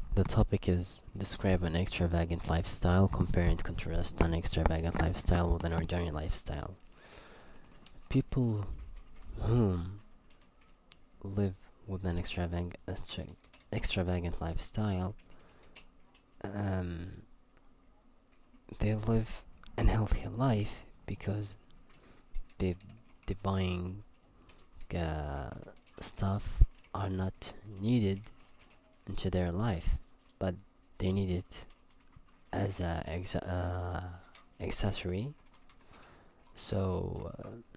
The topic is describe an extravagant lifestyle, compare and contrast an extravagant lifestyle with an ordinary lifestyle. People whom live with an extravagant lifestyle, um, they live an healthy life because they they buying uh, stuff are not needed into their life, but they need it as a accessory. So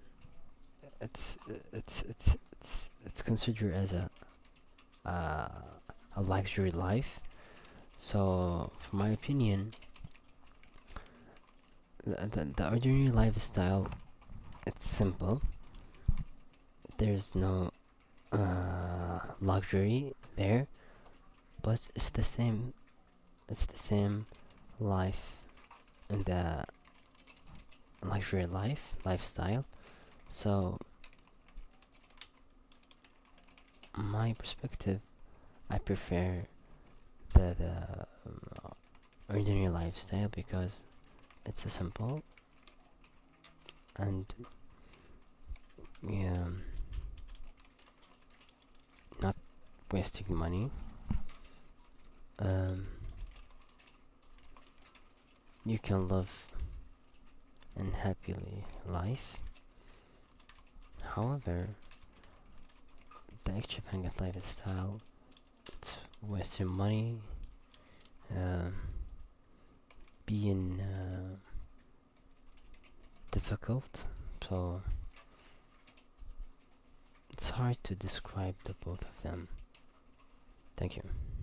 it's considered as uh, a luxury life. So, for my opinion, the ordinary lifestyle, it's simple. There's no luxury there, but it's the same. It's the same life in the luxury lifestyle. So, my perspective, I prefer the ordinary lifestyle because it's a simple and yeah, not wasting money. Um, you can live an happily life. However, the extravagant lifestyle, it's wasting money, um, being difficult. So it's hard to describe the both of them. Thank you.